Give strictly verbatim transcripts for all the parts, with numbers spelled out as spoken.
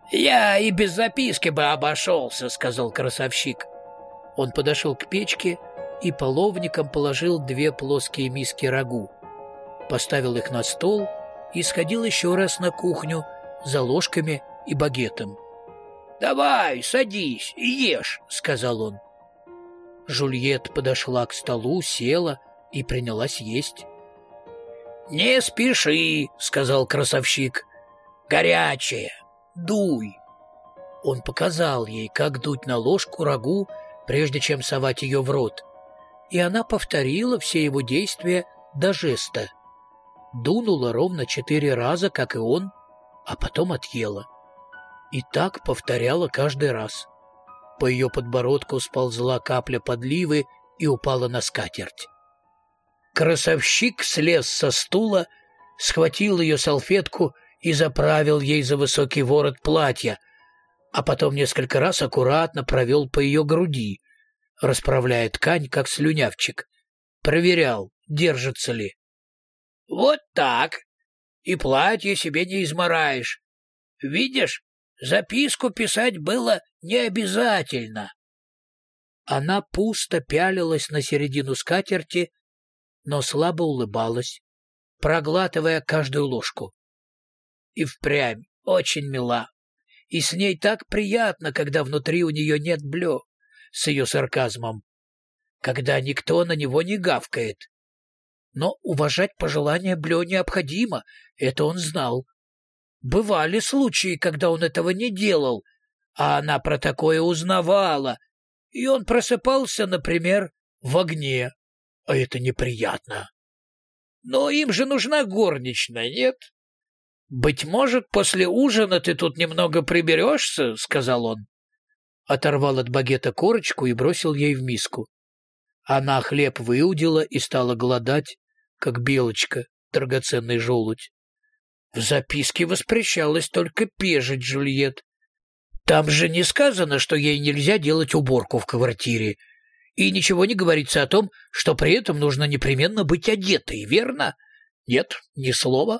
«Я и без записки бы обошелся», — сказал красавчик. Он подошел к печке и половником положил две плоские миски рагу, поставил их на стол и сходил еще раз на кухню за ложками и багетом. «Давай, садись и ешь», — сказал он. Жюльет подошла к столу, села и принялась есть. «Не спеши», — сказал красавчик. «Горячее, дуй». Он показал ей, как дуть на ложку рагу, прежде чем совать ее в рот, и она повторила все его действия до жеста. Дунула ровно четыре раза, как и он, а потом отъела. И так повторяла каждый раз. По ее подбородку сползла капля подливы и упала на скатерть. Красавчик слез со стула, схватил ее салфетку и заправил ей за высокий ворот платья, а потом несколько раз аккуратно провел по ее груди, расправляя ткань, как слюнявчик, проверял, держится ли. «Вот так, и платье себе не измораешь. Видишь, записку писать было не обязательно». Она пусто пялилась на середину скатерти, но слабо улыбалась, проглатывая каждую ложку. И впрямь очень мила, и с ней так приятно, когда внутри у нее нет блё, с ее сарказмом, когда никто на него не гавкает. Но уважать пожелания Блё необходимо, это он знал. Бывали случаи, когда он этого не делал, а она про такое узнавала, и он просыпался, например, в огне, а это неприятно. Но им же нужна горничная, нет? «Быть может, после ужина ты тут немного приберешься?» — сказал он. Оторвал от багета корочку и бросил ей в миску. Она хлеб выудила и стала голодать, как белочка, драгоценный желудь. В записке воспрещалось только пежить Жюльет. Там же не сказано, что ей нельзя делать уборку в квартире, и ничего не говорится о том, что при этом нужно непременно быть одетой, верно? Нет, ни слова.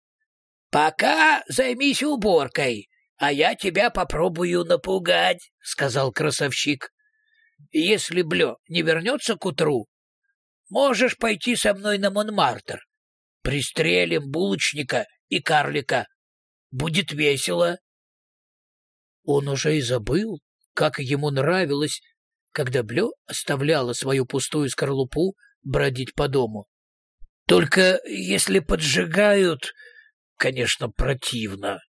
«Пока займись уборкой, а я тебя попробую напугать», — сказал красавчик. «Если Блё не вернется к утру, можешь пойти со мной на Монмартр. Пристрелим булочника и карлика. Будет весело». Он уже и забыл, как ему нравилось, когда Блё оставляла свою пустую скорлупу бродить по дому. «Только если поджигают, конечно, противно».